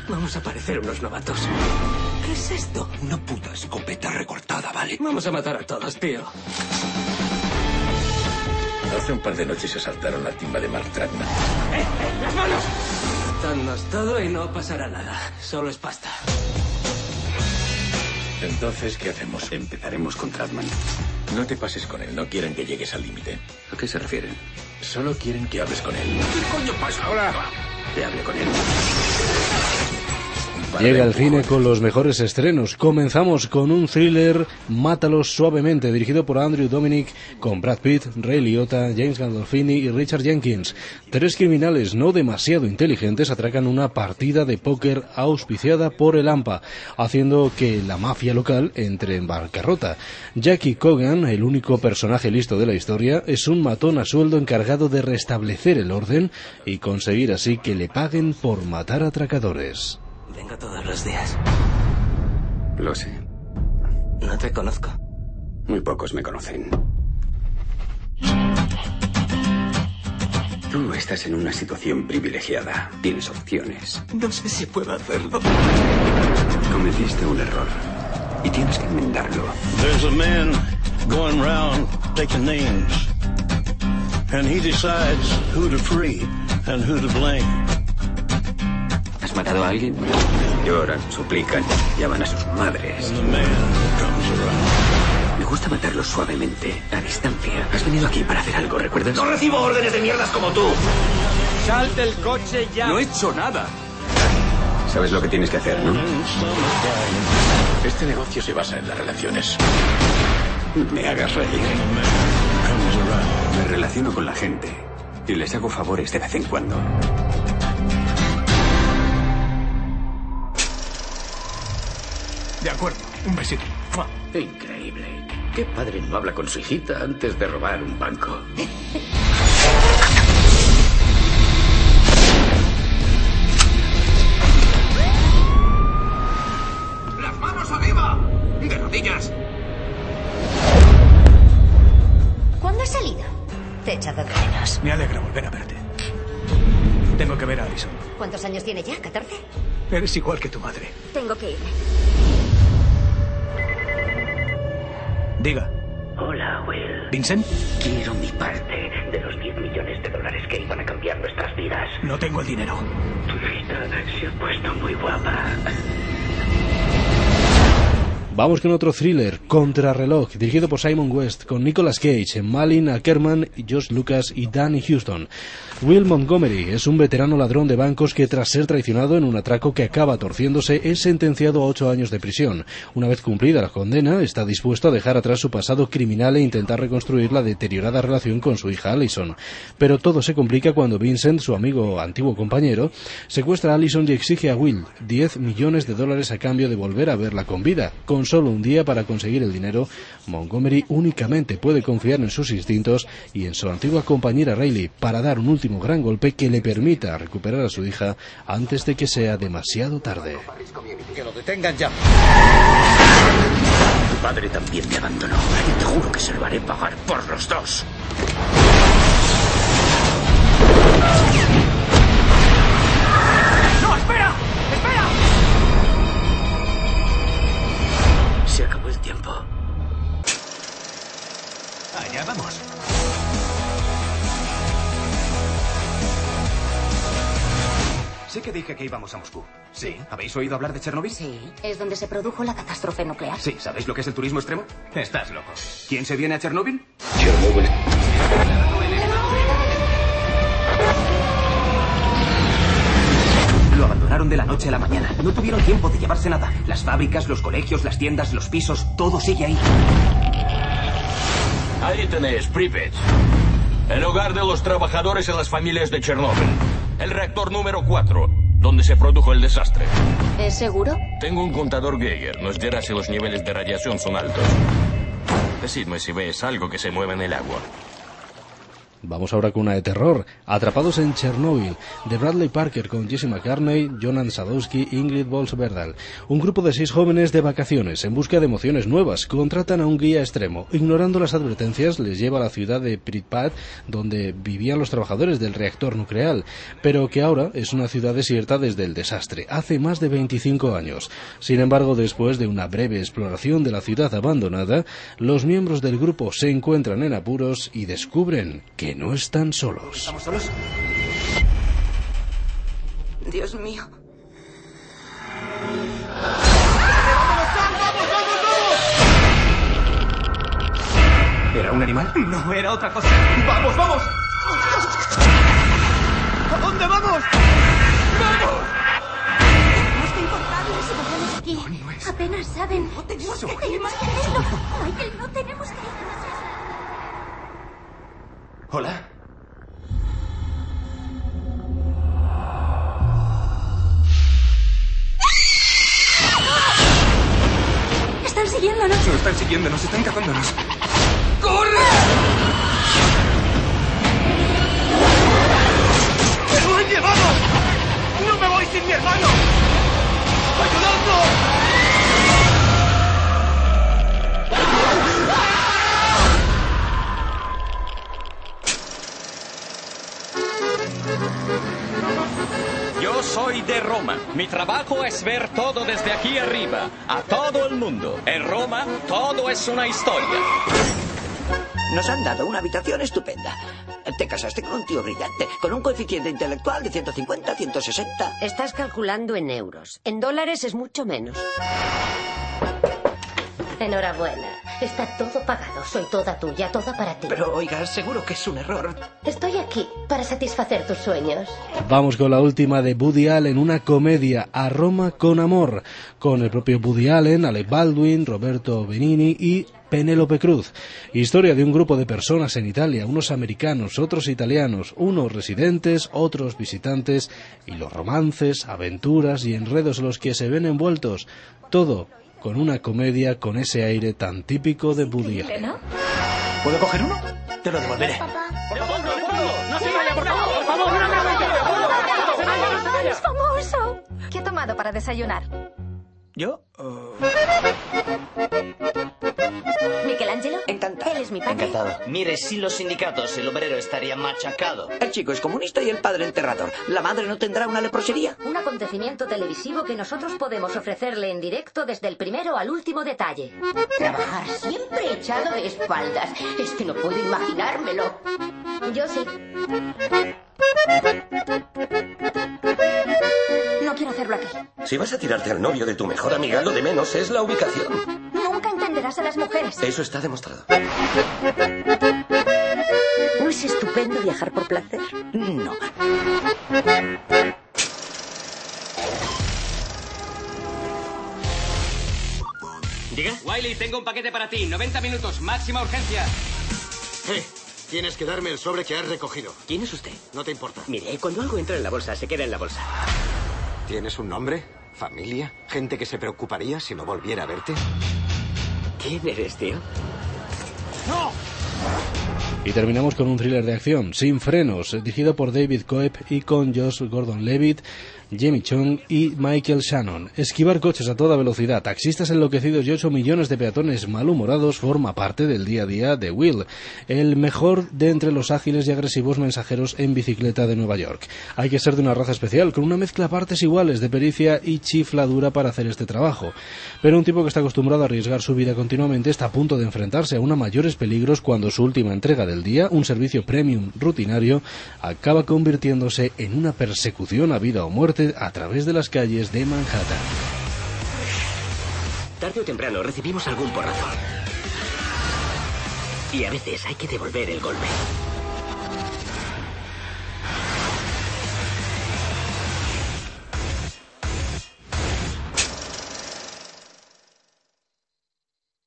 Vamos a parecer unos novatos. ¿Qué es esto? Una puta escopeta recortada, ¿vale? Vamos a matar a todos, tío. Hace un par de noches asaltaron la timba de Mark Tratman. ¡Las manos! Danos todo y no pasará nada. Solo es pasta. Entonces, ¿qué hacemos? Empezaremos con Tratman. No te pases con él, no quieren que llegues al límite. ¿A qué se refieren? Solo quieren que hables con él. ¿Qué coño pasa ahora? Que hable con él. Llega al cine con los mejores estrenos. Comenzamos con un thriller, Mátalos suavemente, dirigido por Andrew Dominik, con Brad Pitt, Ray Liotta, James Gandolfini y Richard Jenkins. 3 criminales no demasiado inteligentes atracan una partida de póker auspiciada por el AMPA, haciendo que la mafia local entre en bancarrota. Jackie Coogan, el único personaje listo de la historia, es un matón a sueldo encargado de restablecer el orden y conseguir así que le paguen por matar atracadores. Vengo todos los días. Lo sé. No te conozco. Muy pocos me conocen. Tú estás en una situación privilegiada. Tienes opciones. No sé si puedo hacerlo. Cometiste un error. Y tienes que enmendarlo. There's a man going round taking names. And he decides who to free and who to blame. ¿Has matado a alguien? Lloran, suplican, llaman a sus madres. And the man comes around. Me gusta matarlos suavemente, a distancia. Has venido aquí para hacer algo, ¿recuerdas? ¡No recibo órdenes de mierdas como tú! ¡Salte el coche ya! No he hecho nada. Sabes lo que tienes que hacer, ¿no? Este negocio se basa en las relaciones. Me hagas reír. Me relaciono con la gente y les hago favores de vez en cuando. De acuerdo, un besito. Increíble. ¿Qué padre no habla con su hijita antes de robar un banco? ¡Las manos arriba! ¡De rodillas! ¿Cuándo has salido? Te he echado de menos. Me alegra volver a verte. Tengo que ver a Alison. ¿Cuántos años tiene ya? ¿14? Eres igual que tu madre. Tengo que irme. Diga. Hola, Will. ¿Vincent? Quiero mi parte de los $10 millones que iban a cambiar nuestras vidas. No tengo el dinero. Tu hijita se ha puesto muy guapa. Vamos con otro thriller, Contrarreloj, dirigido por Simon West, con Nicolas Cage, Malin Ackerman, Josh Lucas y Danny Huston. Will Montgomery es un veterano ladrón de bancos que, tras ser traicionado en un atraco que acaba torciéndose, es sentenciado a 8 años de prisión. Una vez cumplida la condena, está dispuesto a dejar atrás su pasado criminal e intentar reconstruir la deteriorada relación con su hija Alison. Pero todo se complica cuando Vincent, su amigo antiguo compañero, secuestra a Alison y exige a Will $10 millones a cambio de volver a verla con vida. Con solo un día para conseguir el dinero, Montgomery únicamente puede confiar en sus instintos y en su antigua compañera Riley para dar un último gran golpe que le permita recuperar a su hija antes de que sea demasiado tarde. Que lo detengan ya. Tu padre también me abandonó y te juro que se lo haré pagar por los dos. ¡No, espera! ¡Espera! Se acabó el tiempo. Allá vamos. Sé que dije que íbamos a Moscú. Sí. ¿Habéis oído hablar de Chernóbil? Sí. ¿Es donde se produjo la catástrofe nuclear? Sí. ¿Sabéis lo que es el turismo extremo? Estás loco. ¿Quién se viene a Chernóbil? Chernobyl. Lo abandonaron de la noche a la mañana. No tuvieron tiempo de llevarse nada. Las fábricas, los colegios, las tiendas, los pisos, todo sigue ahí. Ahí tenéis, Pripyat. El hogar de los trabajadores y las familias de Chernóbil. El reactor número 4, donde se produjo el desastre. ¿Es seguro? Tengo un contador Geiger. Nos dirá si los niveles de radiación son altos. Decidme si ves algo que se mueva en el agua. Vamos ahora con una de terror, Atrapados en Chernóbil, de Bradley Parker con Jesse McCartney, Jonan Sadowski, Ingrid Bolsverdal. Un grupo de 6 jóvenes de vacaciones en busca de emociones nuevas contratan a un guía extremo. Ignorando las advertencias, les lleva a la ciudad de Pripyat, donde vivían los trabajadores del reactor nuclear, pero que ahora es una ciudad desierta desde el desastre, hace más de 25 años. Sin embargo, después de una breve exploración de la ciudad abandonada, los miembros del grupo se encuentran en apuros y descubren que no están solos. ¿Estamos solos? Dios mío. ¿Era un animal? No, era otra cosa. ¡Vamos, vamos! ¿A dónde vamos? ¡Vamos! Tenemos que encontrarles y volvemos aquí. No es. Apenas saben. No tenemos que Tenemos que hacerlo. Michael, no tenemos que ir. ¿Hola? Están siguiéndonos. No están siguiéndonos, están cazándonos. ¡Corre! ¡Me lo han llevado! ¡No me voy sin mi hermano! ¡Ayudadnos! Yo soy de Roma. Mi trabajo es ver todo desde aquí arriba, a todo el mundo. En Roma, todo es una historia. Nos han dado una habitación estupenda. Te casaste con un tío brillante, con un coeficiente intelectual de 150, 160. Estás calculando en euros. En dólares es mucho menos. Enhorabuena. Está todo pagado. Soy toda tuya, toda para ti. Pero, oiga, seguro que es un error. Estoy aquí para satisfacer tus sueños. Vamos con la última de Woody Allen, una comedia, A Roma con amor, con el propio Woody Allen, Alec Baldwin, Roberto Benigni y Penélope Cruz. Historia de un grupo de personas en Italia, unos americanos, otros italianos, unos residentes, otros visitantes, y los romances, aventuras y enredos en los que se ven envueltos. Todo con una comedia con ese aire tan típico de Woody Allen. ¿No? ¿Puedo coger uno? Te lo devolveré. Papá. ¡No se vaya, por favor! ¡Por favor, ¡Es famoso! ¿Qué ha tomado para desayunar? ¿Yo? ¿Michelangelo? Encantado. Él es mi padre. Encantado. Mire, sin los sindicatos el obrero estaría machacado. El chico es comunista y el padre enterrador. ¿La madre no tendrá una leprosería? Un acontecimiento televisivo que nosotros podemos ofrecerle en directo desde el primero al último detalle. Trabajar siempre echado de espaldas. Es que no puedo imaginármelo. Yo sí. No quiero hacerlo aquí. Si vas a tirarte al novio de tu mejor amiga, lo de menos es la ubicación. Nunca entenderás a las mujeres. Eso está demostrado. ¿No es estupendo viajar por placer? No. ¿Diga? Wiley, tengo un paquete para ti. 90 minutos, máxima urgencia. Tienes que darme el sobre que has recogido. ¿Quién es usted? No te importa. Mire, cuando algo entra en la bolsa, se queda en la bolsa. ¿Tienes un nombre? ¿Familia? ¿Gente que se preocuparía si no volviera a verte? ¿Quién eres, tío? ¡No! Y terminamos con un thriller de acción, Sin frenos, dirigido por David Coeb y con Josh Gordon-Levitt, Jamie Chung y Michael Shannon. Esquivar coches a toda velocidad, taxistas enloquecidos y 8 millones de peatones malhumorados forma parte del día a día de Will, el mejor de entre los ágiles y agresivos mensajeros en bicicleta de Nueva York. Hay que ser de una raza especial, con una mezcla a partes iguales de pericia y chifladura para hacer este trabajo. Pero un tipo que está acostumbrado a arriesgar su vida continuamente está a punto de enfrentarse a aún mayores peligros cuando su última entrega del día, un servicio premium rutinario, acaba convirtiéndose en una persecución a vida o muerte a través de las calles de Manhattan. Tarde o temprano recibimos algún porrazo. Y a veces hay que devolver el golpe.